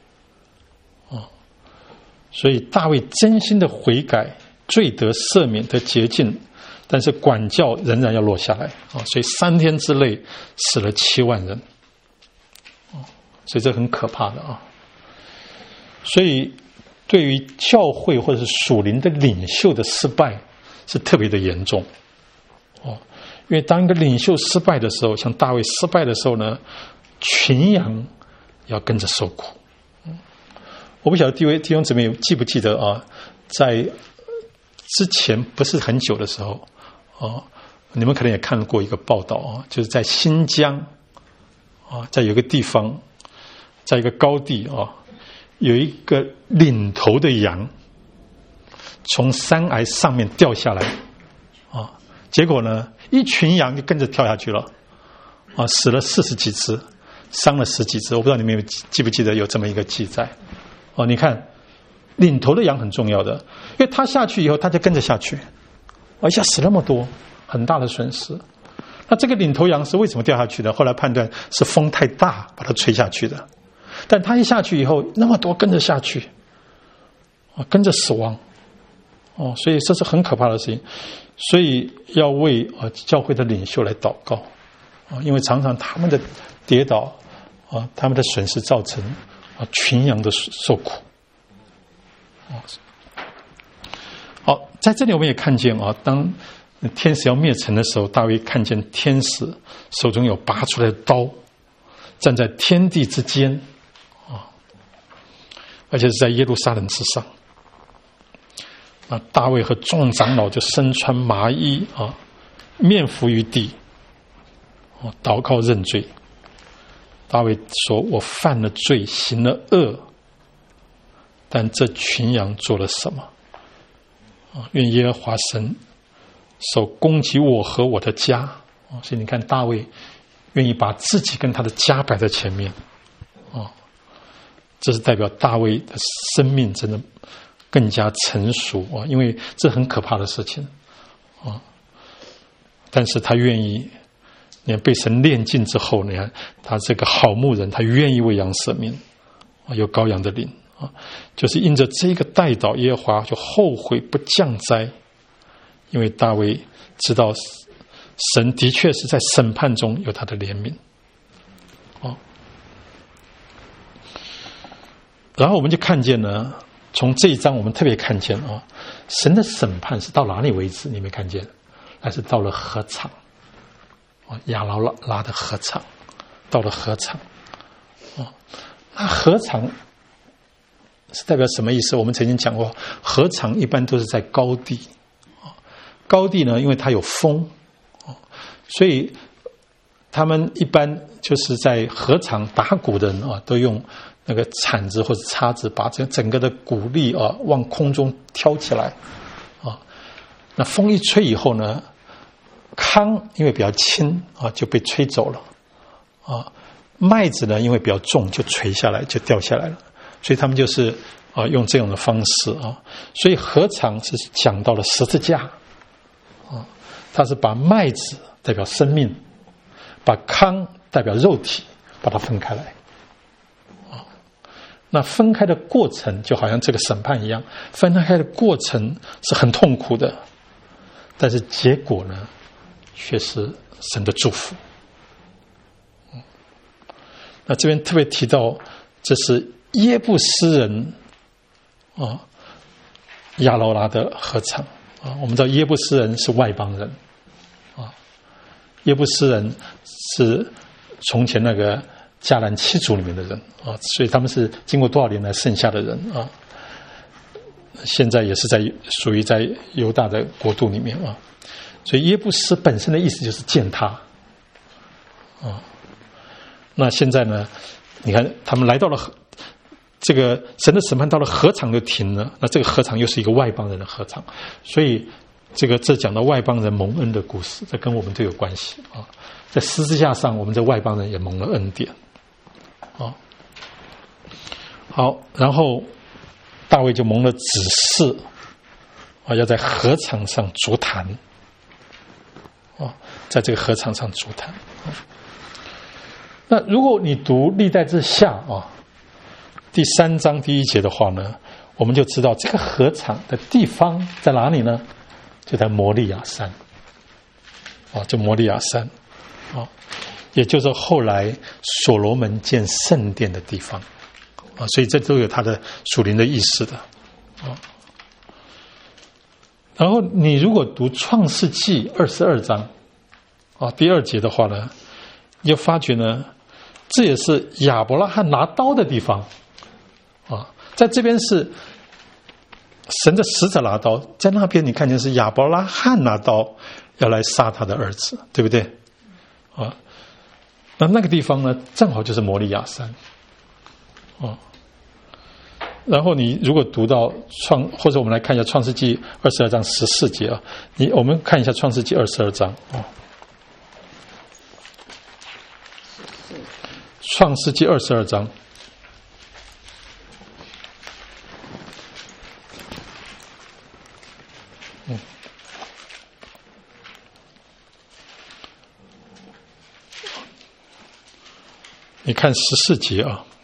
所以大卫真心的悔改，罪得赦免得洁净，但是管教仍然要落下来。所以3天之内死了7万人。所以这很可怕的啊。所以对于教会或者是属灵的领袖的失败是特别的严重。因为当一个领袖失败的时候，像大卫失败的时候呢，群羊要跟着受苦。我不晓得弟兄姊妹记不记得啊，在之前不是很久的时候，你们可能也看过一个报道啊，就是在新疆在有一个地方，在一个高地有一个领头的羊从山崖上面掉下来结果呢，一群羊就跟着跳下去了死了40几只，伤了10几只。我不知道你们记不记得有这么一个记载你看领头的羊很重要的，因为他下去以后他就跟着下去，一下死那么多，很大的损失。那这个领头羊是为什么掉下去的？后来判断是风太大把它吹下去的。但他一下去以后，那么多跟着下去跟着死亡所以这是很可怕的事情。所以要为教会的领袖来祷告因为常常他们的跌倒他们的损失造成群羊的受苦。好，在这里我们也看见当天使要灭城的时候，大卫看见天使手中有拔出来的刀，站在天地之间而且是在耶路撒冷之上。大卫和众长老就身穿麻衣面伏于地祷告认罪。大卫说，我犯了罪，行了恶，但这群羊做了什么愿耶和华神手攻击我和我的家所以你看大卫愿意把自己跟他的家摆在前面这是代表大卫的生命真的更加成熟因为这很可怕的事情但是他愿意被神炼尽之后呢，他这个好牧人，他愿意为羊舍命有羔羊的灵就是因着这个代祷，耶和华就后悔不降灾，因为大卫知道神的确是在审判中有他的怜悯然后我们就看见呢，从这一章我们特别看见神的审判是到哪里为止？你没看见？还是到了禾场亚劳拉的禾场，到了禾场那禾场是代表什么意思？我们曾经讲过，禾场一般都是在高地高地呢，因为它有风所以他们一般就是在禾场打鼓的人都用那个铲子或者叉子把整个的谷粒往空中挑起来那风一吹以后呢，糠因为比较轻就被吹走了麦子呢因为比较重就垂下来就掉下来了，所以他们就是用这样的方式所以禾场是讲到了十字架它是把麦子代表生命，把糠代表肉体把它分开来那分开的过程就好像这个审判一样，分开的过程是很痛苦的，但是结果呢却是神的祝福那这边特别提到，这是耶布斯人亚劳拉的禾场我们知道耶布斯人是外邦人耶布斯人是从前那个迦南7族里面的人所以他们是经过多少年来剩下的人现在也是属于在犹大的国度里面所以耶布斯本身的意思就是践踏那现在呢，你看他们来到了这个神的审判到了禾场就停了，那这个禾场又是一个外邦人的禾场，所以这讲到外邦人蒙恩的故事，这跟我们都有关系在十字架上，我们这外邦人也蒙了恩典好，然后大卫就蒙了指示要在禾场上筑坛在这个禾场上筑坛那如果你读历代志下第3章第1节的话呢，我们就知道这个禾场的地方在哪里呢？就在摩利亚山就摩利亚山也就是后来所罗门建圣殿的地方所以这都有它的属灵的意思的然后你如果读创世纪22章第2节的话呢，你就发觉呢，这也是亚伯拉罕拿刀的地方在这边是神的使者拿刀，在那边你看见是亚伯拉罕拿刀要来杀他的儿子，对不对那个地方呢正好就是摩利亚山然后你如果读到或者我们来看一下创世纪22章14节我们看一下创世纪22章创世纪22章你看14节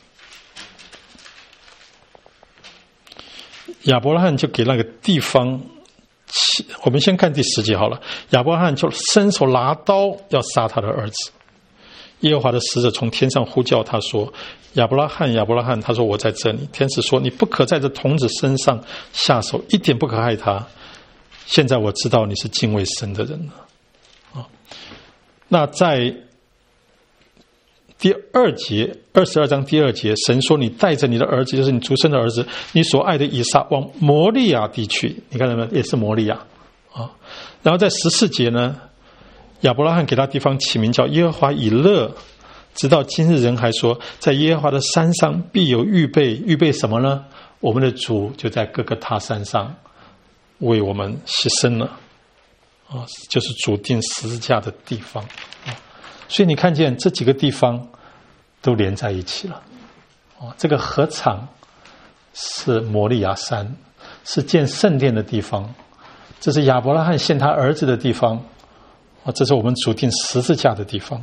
亚伯拉罕就给那个地方，我们先看第10节好了。亚伯拉罕就伸手拿刀要杀他的儿子。耶和华的使者从天上呼叫他说：“亚伯拉罕，亚伯拉罕。”他说：“我在这里。”天使说：“你不可在这童子身上下手，一点不可害他。现在我知道你是敬畏神的人了。”那在第2节，22章第2节，神说：“你带着你的儿子，就是你独生的儿子，你所爱的以撒，往摩利亚地去。”你看到没有？也是摩利亚然后在14节呢，亚伯拉罕给他地方起名叫耶和华以勒，直到今日人还说，在耶和华的山上必有预备。预备什么呢？我们的主就在各个他山上为我们牺牲了就是主定十字架的地方所以你看见这几个地方都连在一起了这个禾场是摩利亚山，是建圣殿的地方，这是亚伯拉罕献他儿子的地方这是我们主定十字架的地方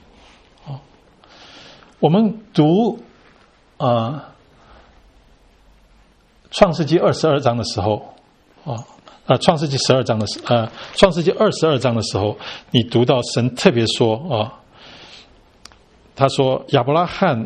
我们读创世纪22章的时候创世纪12章的创世纪22章的时候，你读到神特别说他说亚伯拉罕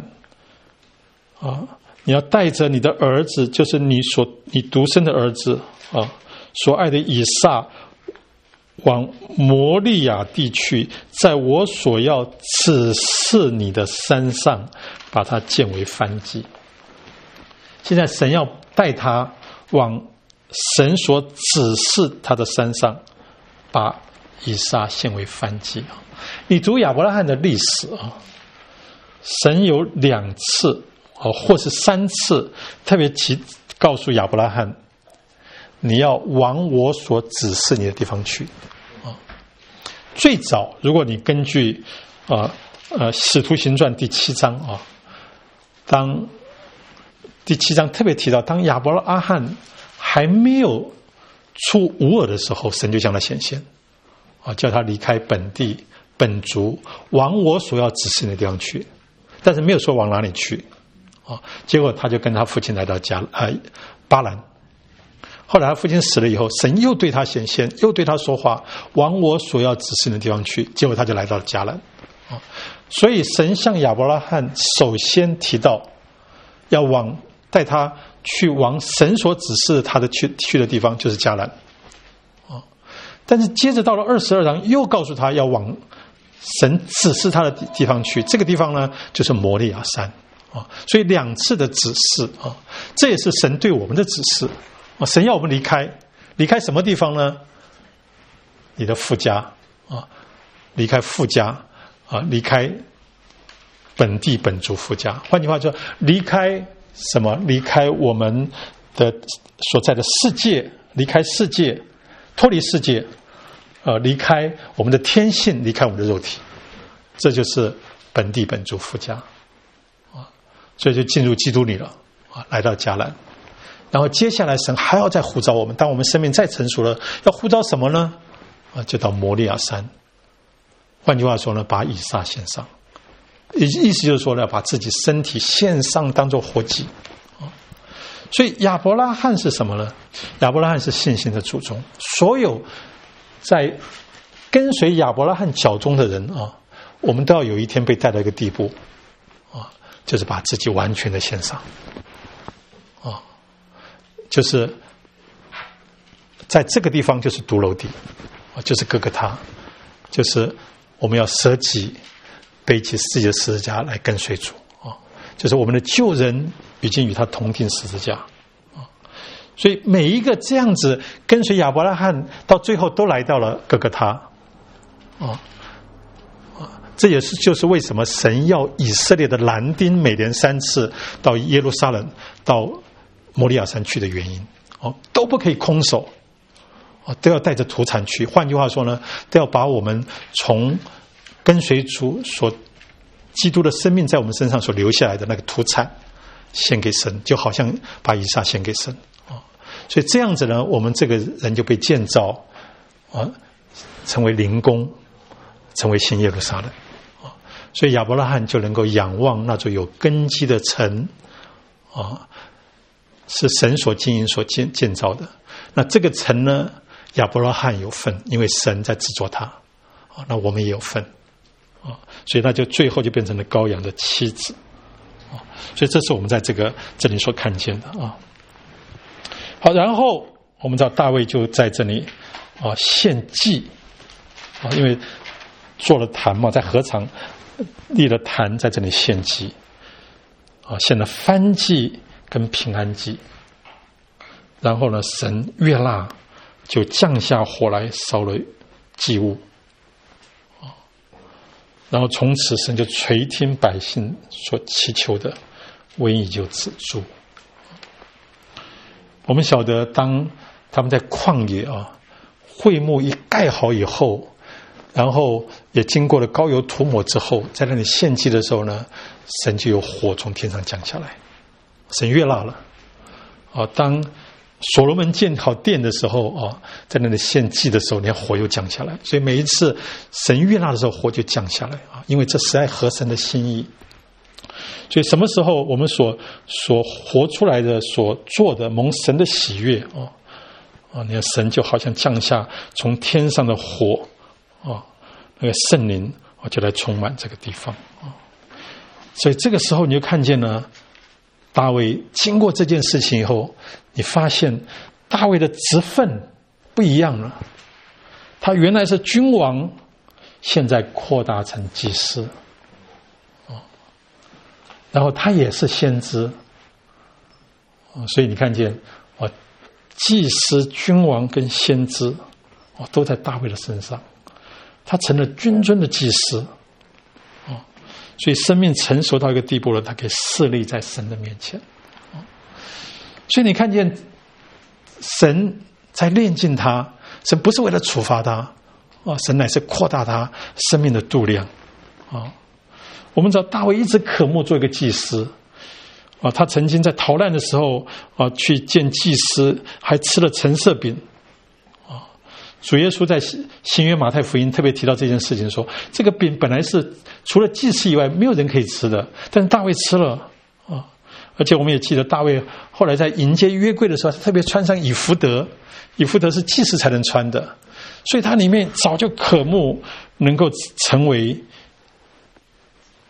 你要带着你的儿子，就是你独生的儿子所爱的以撒，往摩利亚地区，在我所要指示你的山上，把它建为燔祭。现在神要带他往神所指示他的山上，把以撒献为燔祭你读亚伯拉罕的历史神有2次或是3次特别告诉亚伯拉罕，你要往我所指示你的地方去最早如果你根据使徒行传第7章当第7章特别提到，当亚伯拉罕还没有出乌尔的时候，神就向他显现叫他离开本地本族，往我所要指示你的地方去，但是没有说往哪里去结果他就跟他父亲来到巴兰。后来他父亲死了以后，神又对他显现，又对他说话，往我所要指示你的地方去，结果他就来到了迦南所以神向亚伯拉罕首先提到要带他去往神所指示他的去的地方，就是迦南。但是接着到了22章又告诉他要往神指示他的地方去，这个地方呢就是摩利亚山。所以2次的指示，这也是神对我们的指示。神要我们离开什么地方呢？你的父家，离开父家，离开本地本族父家。换句话说，离开什么？离开我们的所在的世界，离开世界，脱离世界，离开我们的天性，离开我们的肉体，这就是本地本族父家。所以就进入基督里了，来到迦南。然后接下来神还要再呼召我们，当我们生命再成熟了，要呼召什么呢？就到摩利亚山。换句话说呢，把以撒献上，意思就是说呢，把自己身体献上当作活祭。所以亚伯拉罕是什么呢？亚伯拉罕是信心的祖宗。所有在跟随亚伯拉罕脚中的人我们都要有一天被带到一个地步就是把自己完全的献上就是在这个地方就是独楼地就是哥哥他，就是我们要舍己背起自己的十字架来跟随主就是我们的旧人已经与他同定十字架所以每一个这样子跟随亚伯拉罕到最后都来到了哥哥他这也是就是为什么神要以色列的男丁每年3次到耶路撒冷到摩利亚山去的原因都不可以空手都要带着土产去。换句话说呢，都要把我们从跟随主基督的生命在我们身上所留下来的那个土产献给神，就好像把以撒献给神所以这样子呢，我们这个人就被建造成为灵宫，成为新耶路撒冷所以亚伯拉罕就能够仰望那座有根基的城是神所经营所建造的。那这个城呢，亚伯拉罕有份，因为神在制作它那我们也有份所以那就最后就变成了羔羊的妻子所以这是我们在这里所看见的好，然后我们知道大卫就在这里献祭因为做了坛嘛，在禾场立了坛，在这里献祭献了燔祭跟平安祭。然后呢，神悦纳，就降下火来烧了祭物然后从此神就垂听百姓所祈求的，瘟疫就止住。我们晓得当他们在旷野会幕一盖好以后，然后也经过了膏油涂抹之后，在那里献祭的时候呢，神就有火从天上降下来，神悦纳了当所罗门建好殿的时候在那里献祭的时候，连火又降下来。所以每一次神悦纳的时候，火就降下来因为这实在合神的心意。所以什么时候我们所活出来的、所做的蒙神的喜悦你看神就好像降下从天上的火那个圣灵就来充满这个地方所以这个时候你就看见呢，大卫经过这件事情以后，你发现大卫的职分不一样了。他原来是君王，现在扩大成祭司然后他也是先知所以你看见祭司、君王跟先知都在大卫的身上，他成了君尊的祭司所以生命成熟到一个地步了，他可以侍立在神的面前所以你看见神在炼净他，神不是为了处罚他神乃是扩大他生命的度量我们知道大卫一直渴慕做一个祭司他曾经在逃难的时候去见祭司，还吃了陈设饼主耶稣在新约马太福音特别提到这件事情，说这个饼本来是除了祭司以外没有人可以吃的，但是大卫吃了而且我们也记得大卫后来在迎接约柜的时候，他特别穿上以弗得，以弗得是祭司才能穿的，所以他里面早就渴慕能够成为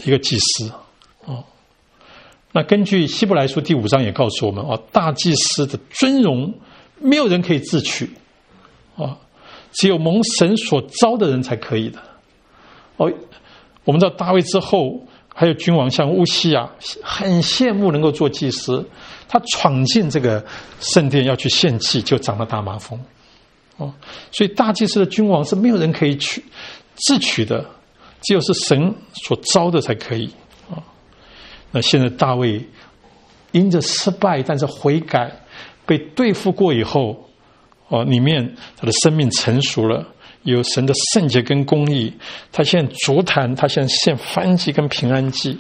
一个祭司那根据希伯来书第5章也告诉我们大祭司的尊荣没有人可以自取只有蒙神所召的人才可以的我们知道大卫之后还有君王像乌西亚很羡慕能够做祭司，他闯进这个圣殿要去献祭，就长了大麻风所以大祭司的君王是没有人可以自取的，只有是神所召的才可以那现在大卫因着失败，但是悔改，被对付过以后里面他的生命成熟了，有神的圣洁跟公义，他现在足坛，他现在献燔祭跟平安祭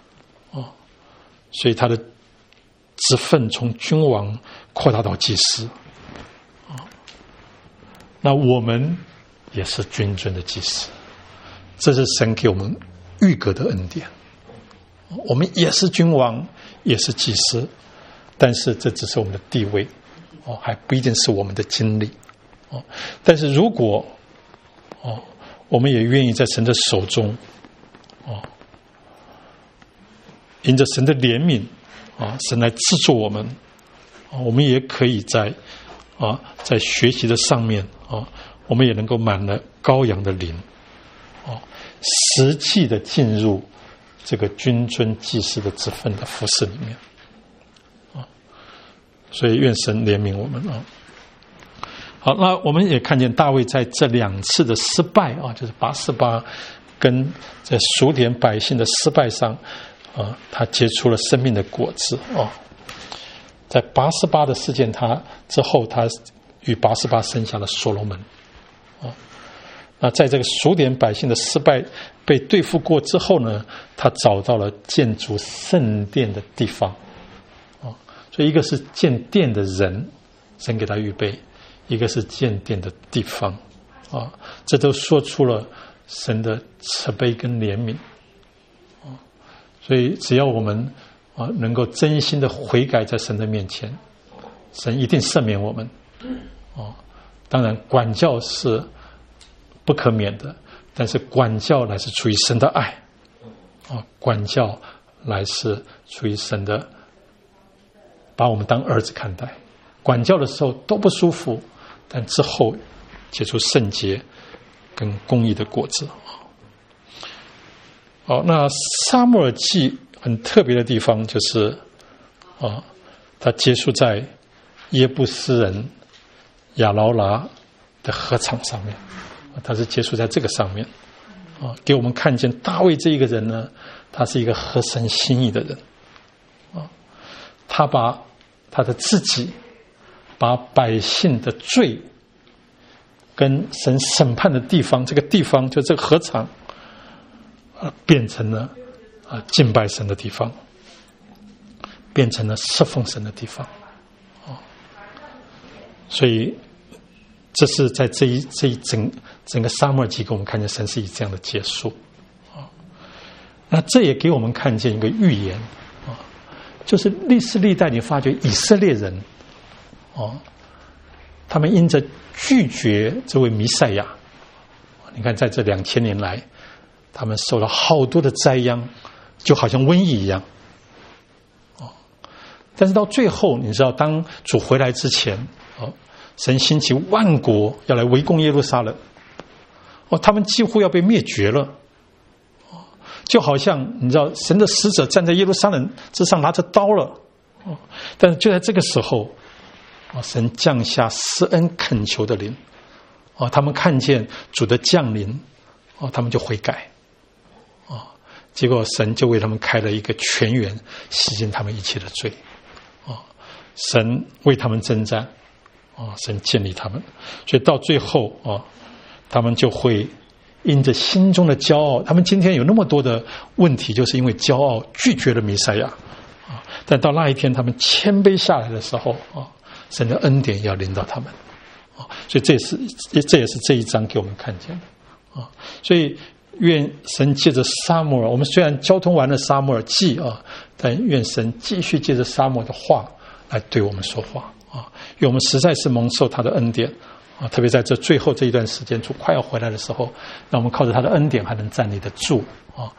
所以他的职分从君王扩大到祭司那我们也是君尊的祭司，这是神给我们预格的恩典，我们也是君王，也是祭司，但是这只是我们的地位还不一定是我们的经历但是如果我们也愿意在神的手中因着神的怜悯神来制作我们我们也可以在学习的上面我们也能够满了羔羊的灵实际的进入这个君尊祭司的职分的服事里面所以愿神怜悯我们好，那我们也看见大卫在这2次的失败就是88跟在数点百姓的失败上他结出了生命的果子在88的事件之后，他与88生下了所罗门那在这个数点百姓的失败被对付过之后呢，他找到了建筑圣殿的地方所以一个是建殿的人，神给他预备，一个是建殿的地方这都说出了神的慈悲跟怜悯所以只要我们能够真心的悔改在神的面前，神一定赦免我们当然管教是不可免的，但是管教乃是出于神的爱管教乃是出于神的把我们当儿子看待，管教的时候都不舒服，但之后结出圣洁跟公义的果子那撒母耳记很特别的地方就是它结束在耶布斯人亚劳拉的禾场上面它是结束在这个上面给我们看见大卫这一个人呢，他是一个合神心意的人他把他的自己，把百姓的罪跟神审判的地方，这个地方就这个禾场变成了敬拜神的地方，变成了侍奉神的地方所以这是在这一整个撒母耳记给我们看见神是以这样的结束那这也给我们看见一个预言就是历世历代你发觉以色列人他们因着拒绝这位弥赛亚，你看在这2000年来他们受了好多的灾殃，就好像瘟疫一样但是到最后你知道当主回来之前神兴起万国要来围攻耶路撒冷他们几乎要被灭绝了就好像你知道神的使者站在耶路撒冷之上拿着刀了但是就在这个时候神降下施恩恳求的灵他们看见主的降临他们就悔改结果神就为他们开了一个泉源，洗净他们一切的罪神为他们征战神建立他们，所以到最后他们就会因着心中的骄傲，他们今天有那么多的问题，就是因为骄傲拒绝了弥赛亚但到那一天他们谦卑下来的时候神的恩典要临到他们所以这也是这一章给我们看见的所以愿神借着撒母耳，我们虽然交通完了撒母耳记但愿神继续借着撒母耳的话来对我们说话因为我们实在是蒙受他的恩典特别在这最后这一段时间主快要回来的时候，让我们靠着他的恩典还能站立得住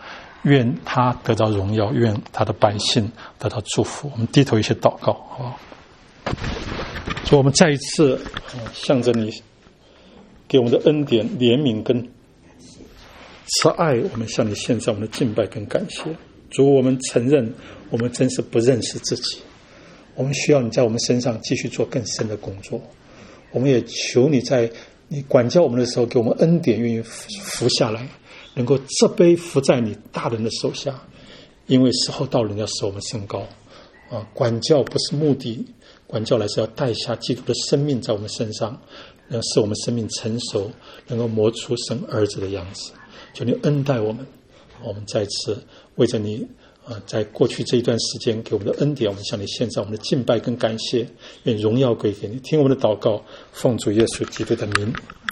愿他得到荣耀，愿他的百姓得到祝福。我们低头一些祷告，好不好？主，我们再一次向着你给我们的恩典、怜悯跟慈爱，我们向你献上我们的敬拜跟感谢。主，我们承认我们真是不认识自己，我们需要你在我们身上继续做更深的工作。我们也求你在你管教我们的时候给我们恩典，愿意服下来，能够这杯服在你大人的手下，因为时候到了，你要使我们升高管教不是目的，管教来是要带下基督的生命在我们身上，能使我们生命成熟，能够磨出生儿子的样子。求你恩待我们，我们再次为着你在过去这一段时间给我们的恩典，我们向你献上我们的敬拜跟感谢，愿荣耀归给你。听我们的祷告，奉主耶稣基督的名。